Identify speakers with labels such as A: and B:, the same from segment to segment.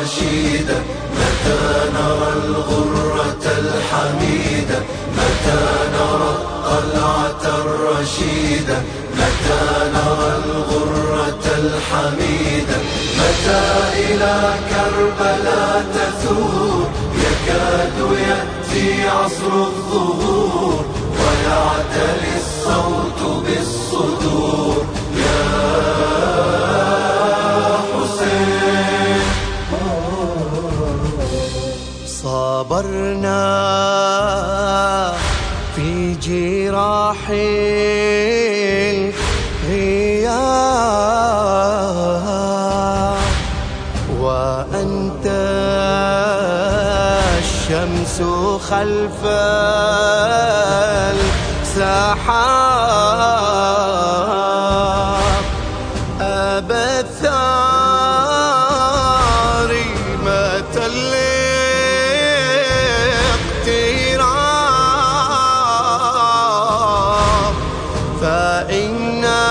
A: الرشيدة، متى نرى الغرة الحميدة، متى نرى القلعة الرشيدة، متى نرى الغرة الحميدة، متى إلى كربلاء تثور، يكاد يأتي عصر الظهور، ويعتلي الصوت بالصدور. يا حسين صابرنا في جراح الغياب، وأنت الشمس خلف السحاب، أبا الثار متى الاقتراب، فإنا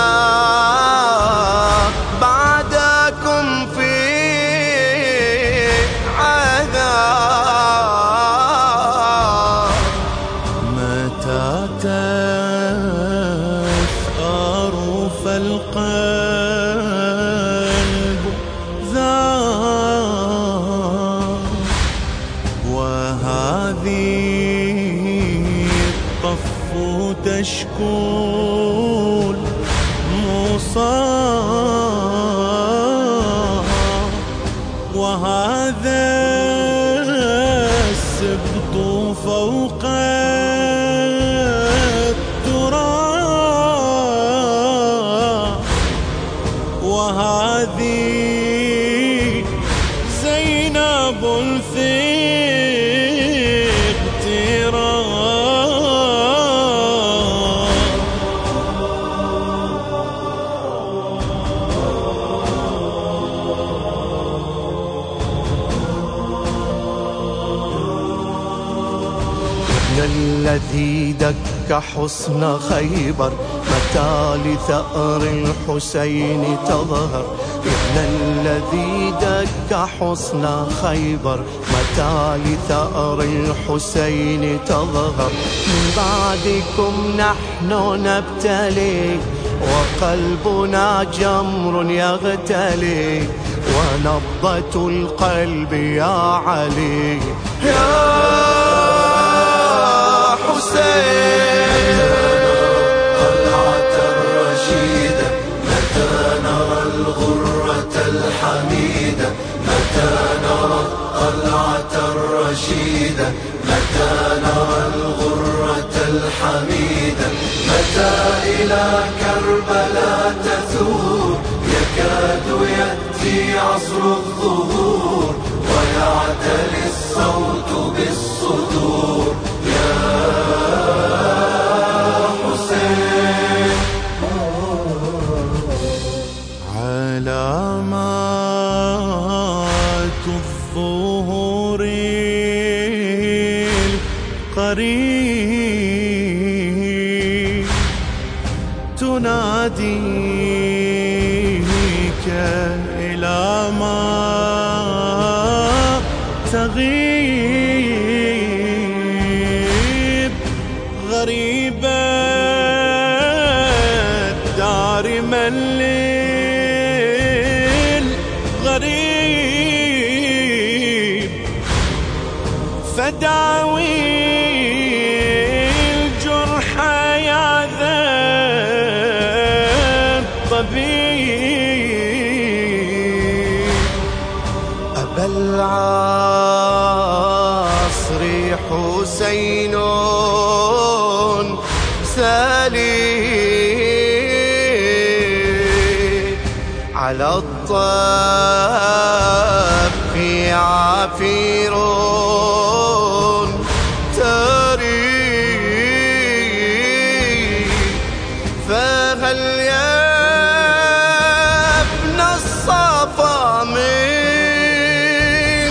A: بعدكم في عذاب، متى تثأر فالقلب ذاب، وهذه الطف تشكو المصاب، وهذا السبط فوق التراب، وهذه زينب في اغتراب. الذي دك حصن خيبر، متى لثأر الحسين تظهر، ابن الذي دك حصن خيبر، متى لثأر الحسين تظهر، من بعدكم نحن نبتلي، وقلبنا جمر يغتلي، ونبضة القلب يا علي. يا حسين القلعة الرشيدة، متى نرى الغرة الحميدة، متى نرى القلعة الرشيدة، متى نرى الغرة الحميدة، متى إلى كربلاء تثور، يكاد يأتي عصر الظهور، ويعتلي الصوت بالصدور. يا حسين علامات الظهور القريب تناديك إلى ما تغيب، غريب الدار من للغريب، فداوي الجرح يا ذا الطبيب، أبا العصر حسين سليم، على الطف عفير تريب، فهل يا ابن الصفا من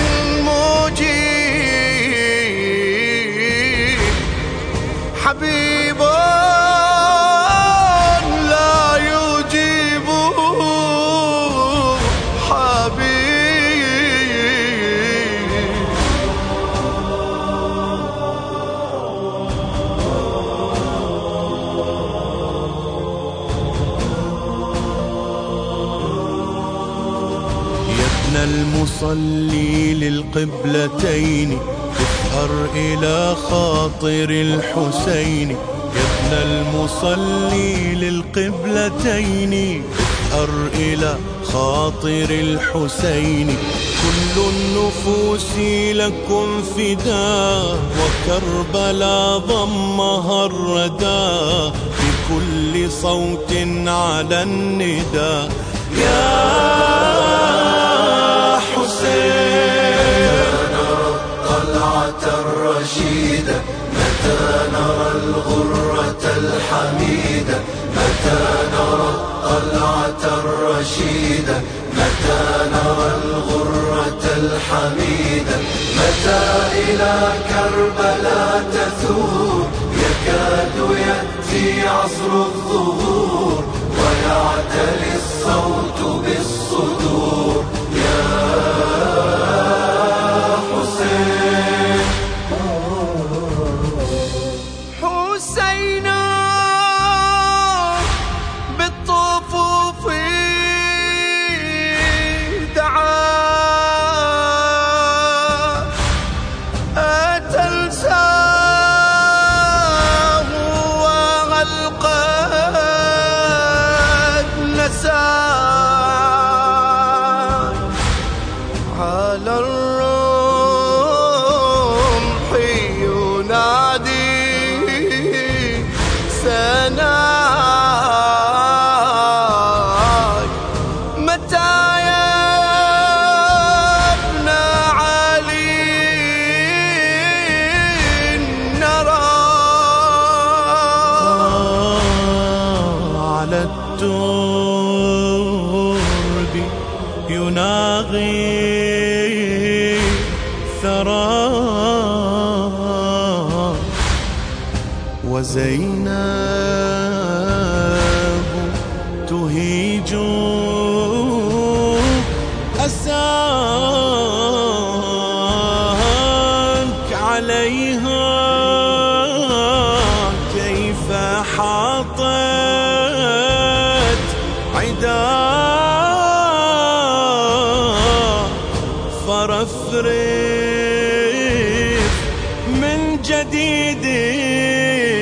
A: مجيب، حبيب لا يجيب حبيب، ابن المصلي للقبلتين اسهر إلى خاطر الحسين. يا ابن المصلي للقبلتين اسهر إلى خاطر الحسين. كل النفوس لكم فداء وكربلا ضمها الردى بكل صوت على النداء. يا حسين
B: نرى الطلعة الرشيدة، متى نرى الغرة الحميدة، متى نرى الطلعة الرشيدة، متى نرى الغرة الحميدة، متى إلى كربلاء تثور يكاد يأتي عصر الظهور ويعتلي الصوت بالصدور. يا حسين
A: حسينا بالطفوف دعا أتى لساه وغلقت نساه على الرمح ينادي سناك. متى يا ابن علي نرى على الترب يناغي ثرى وزينب تهيج أساك عليها كيف حاطت عداك. فرفرف من جديد